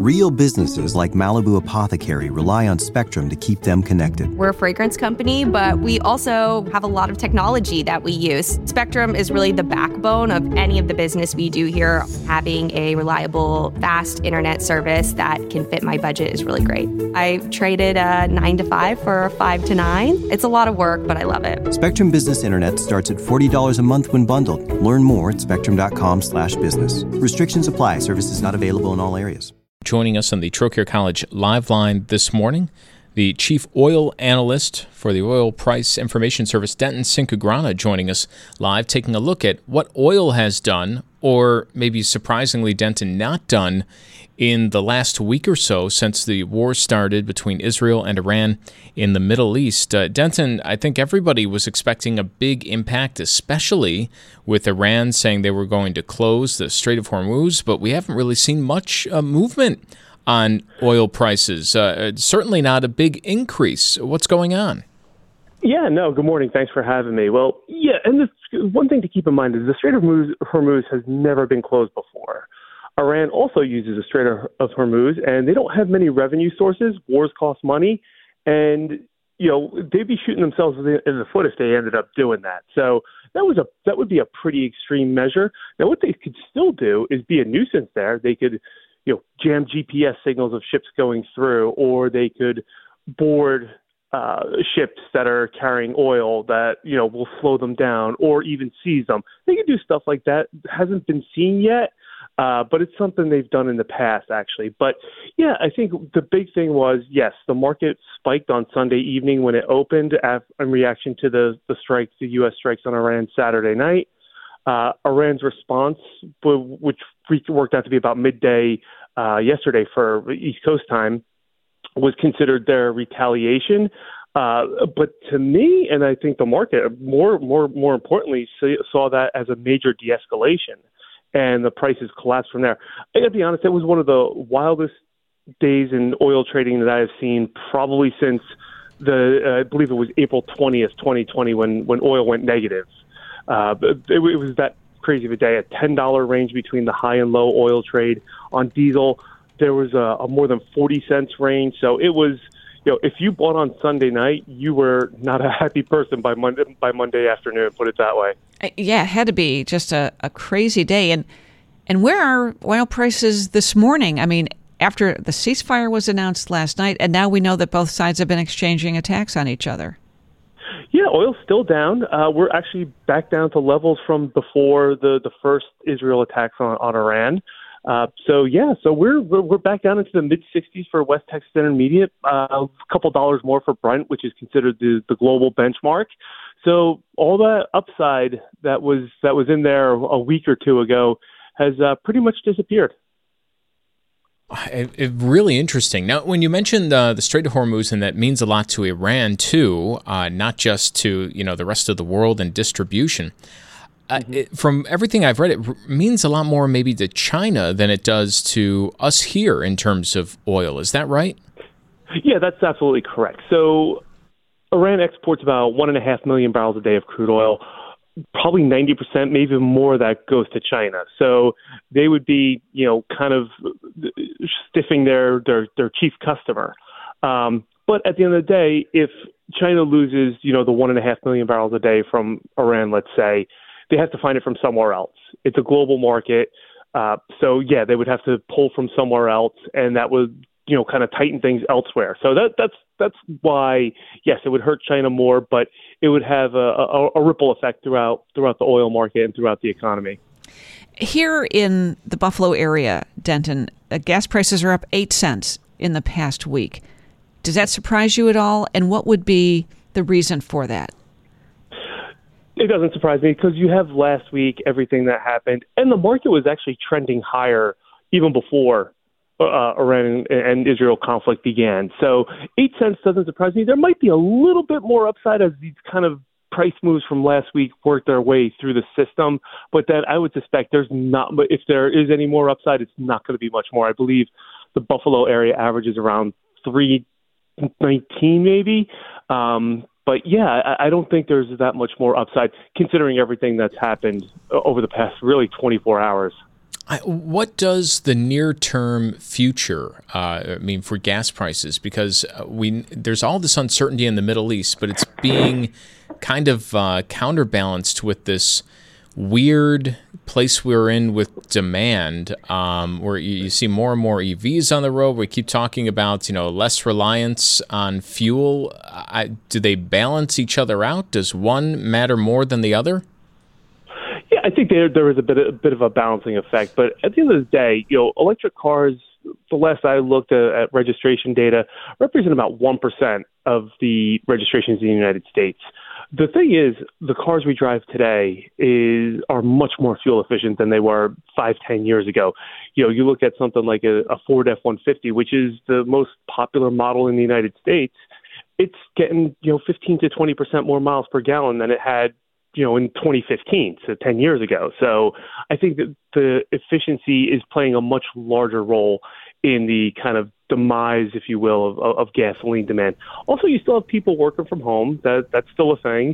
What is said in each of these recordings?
Real businesses like Malibu Apothecary rely on Spectrum to keep them connected. We're a fragrance company, but we also have a lot of technology that we use. Spectrum is really the backbone of any of the business we do here. Having a reliable, fast internet service that can fit my budget is really great. I traded a 9 to 5 for a 5 to 9. It's a lot of work, but I love it. Spectrum Business Internet starts at $40 a month when bundled. Learn more at spectrum.com/business. Restrictions apply. Services not available in all areas. Joining us on the Trocaire College Live Line this morning, the Chief Oil Analyst for the Oil Price Information Service, Denton Cinquegrana, joining us live, taking a look at what oil has done, or maybe surprisingly, Denton, not done in the last week or so since the war started between Israel and Iran in the Middle East. Denton, I think everybody was expecting a big impact, especially with Iran saying they were going to close the Strait of Hormuz, but we haven't really seen much movement on oil prices. Certainly not a big increase. What's going on? Yeah, no, good morning. Thanks for having me. Well, yeah, and one thing to keep in mind is the Strait of Hormuz has never been closed before. Iran also uses the Strait of Hormuz, and they don't have many revenue sources. Wars cost money, and they'd be shooting themselves in the foot if they ended up doing that. So that would be a pretty extreme measure. Now, what they could still do is be a nuisance there. They could, jam GPS signals of ships going through, or they could board ships that are carrying oil that will slow them down, or even seize them. They could do stuff like that. It hasn't been seen yet. But it's something they've done in the past, actually. But, yeah, I think the big thing was, yes, the market spiked on Sunday evening when it opened in reaction to the strikes, the U.S. strikes on Iran Saturday night. Iran's response, which worked out to be about midday yesterday for East Coast time, was considered their retaliation. But to me, and I think the market, more importantly, saw that as a major de-escalation. And the prices collapsed from there. I got to be honest, it was one of the wildest days in oil trading that I have seen probably since I believe it was April 20th, 2020, when oil went negative. It was that crazy of a day, a $10 range between the high and low oil trade. On diesel, there was a more than 40 cents range. So it was, if you bought on Sunday night, you were not a happy person by Monday afternoon, put it that way. Yeah, it had to be just a crazy day. And where are oil prices this morning? I mean, after the ceasefire was announced last night, and now we know that both sides have been exchanging attacks on each other. Yeah, oil's still down. We're actually back down to levels from before the first Israel attacks on Iran. So we're back down into the mid-60s for West Texas Intermediate, a couple dollars more for Brent, which is considered the global benchmark. So all that upside that was in there a week or two ago has pretty much disappeared. Really interesting. Now, when you mentioned the Strait of Hormuz, and that means a lot to Iran too, not just to the rest of the world and distribution. From everything I've read, it means a lot more maybe to China than it does to us here in terms of oil. Is that right? Yeah, that's absolutely correct. So Iran exports about 1.5 million barrels a day of crude oil. Probably 90%, maybe more of that goes to China. So they would be, kind of stiffing their chief customer. But at the end of the day, if China loses, the 1.5 million barrels a day from Iran, let's say, they have to find it from somewhere else. It's a global market. So, yeah, they would have to pull from somewhere else, and that would, kind of tighten things elsewhere. So that's why, yes, it would hurt China more, but it would have a ripple effect throughout the oil market and throughout the economy. Here in the Buffalo area, Denton, gas prices are up 8 cents in the past week. Does that surprise you at all? And what would be the reason for that? It doesn't surprise me because you have last week everything that happened, and the market was actually trending higher even before Iran and Israel conflict began. So 8 cents doesn't surprise me. There might be a little bit more upside as these kind of price moves from last week work their way through the system, but then I would suspect there's not. But if there is any more upside, it's not going to be much more. I believe the Buffalo area averages around 3.19 maybe. But yeah, I don't think there's that much more upside considering everything that's happened over the past really 24 hours. What does the near-term future mean for gas prices? Because there's all this uncertainty in the Middle East, but it's being kind of counterbalanced with this weird place we're in with demand, where you see more and more EVs on the road. We keep talking about, less reliance on fuel. Do they balance each other out? Does one matter more than the other? Yeah, I think there is a bit of a balancing effect. But at the end of the day, electric cars, the last I looked at registration data, represent about 1% of the registrations in the United States. The thing is, the cars we drive today are much more fuel efficient than they were 5-10 years ago. You look at something like a Ford F-150, which is the most popular model in the United States. It's getting 15 to 20% more miles per gallon than it had in 2015, so 10 years ago. So I think that the efficiency is playing a much larger role in the kind of demise, if you will, of gasoline demand. Also, you still have people working from home. That's still a thing.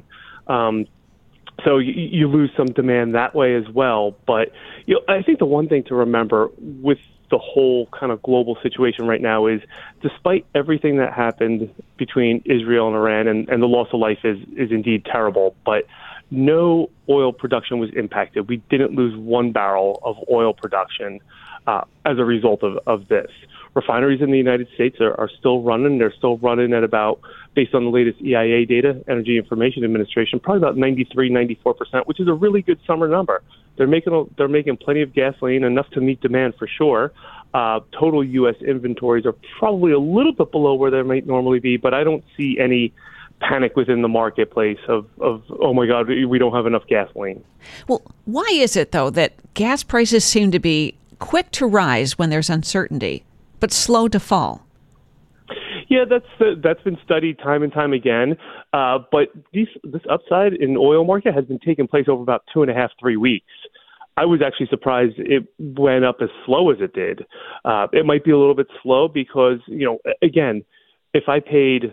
So you lose some demand that way as well. But I think the one thing to remember with the whole kind of global situation right now is, despite everything that happened between Israel and Iran, and the loss of life is indeed terrible, but no oil production was impacted. We didn't lose one barrel of oil production as a result of this. Refineries in the United States are still running. They're still running at about, based on the latest EIA data, Energy Information Administration, probably about 93-94%, which is a really good summer number. They're making plenty of gasoline, enough to meet demand for sure. Total U.S. inventories are probably a little bit below where they might normally be, but I don't see any panic within the marketplace of oh my God, we don't have enough gasoline. Well, why is it, though, that gas prices seem to be quick to rise when there's uncertainty, but slow to fall? Yeah, that's been studied time and time again. But this upside in the oil market has been taking place over about 2.5-3 weeks. I was actually surprised it went up as slow as it did. It might be a little bit slow because, again, if I paid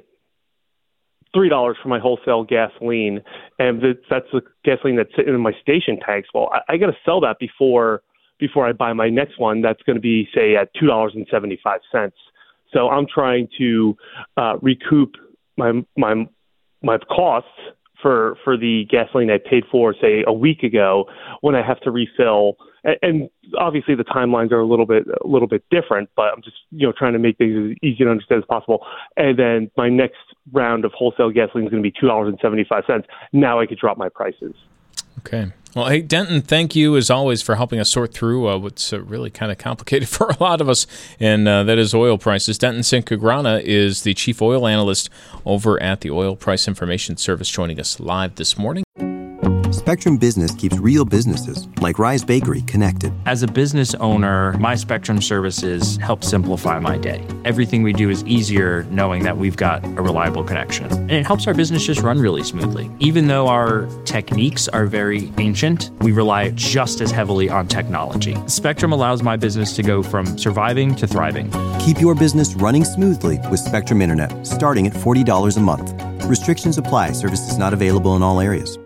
$3 for my wholesale gasoline, and that's the gasoline that's sitting in my station tanks, well, I got to sell that before I buy my next one. That's going to be, say, at $2.75. So I'm trying to recoup my costs for the gasoline I paid for, say, a week ago, when I have to refill. And obviously the timelines are a little bit different, but I'm just trying to make things as easy to understand as possible. And then my next round of wholesale gasoline is going to be $2.75. Now I could drop my prices. Okay. Well, hey, Denton, thank you, as always, for helping us sort through what's really kind of complicated for a lot of us, and that is oil prices. Denton Cinquegrana is the chief oil analyst over at the Oil Price Information Service, joining us live this morning. Spectrum Business keeps real businesses, like Rise Bakery, connected. As a business owner, my Spectrum services help simplify my day. Everything we do is easier knowing that we've got a reliable connection. And it helps our business just run really smoothly. Even though our techniques are very ancient, we rely just as heavily on technology. Spectrum allows my business to go from surviving to thriving. Keep your business running smoothly with Spectrum Internet, starting at $40 a month. Restrictions apply. Services not available in all areas.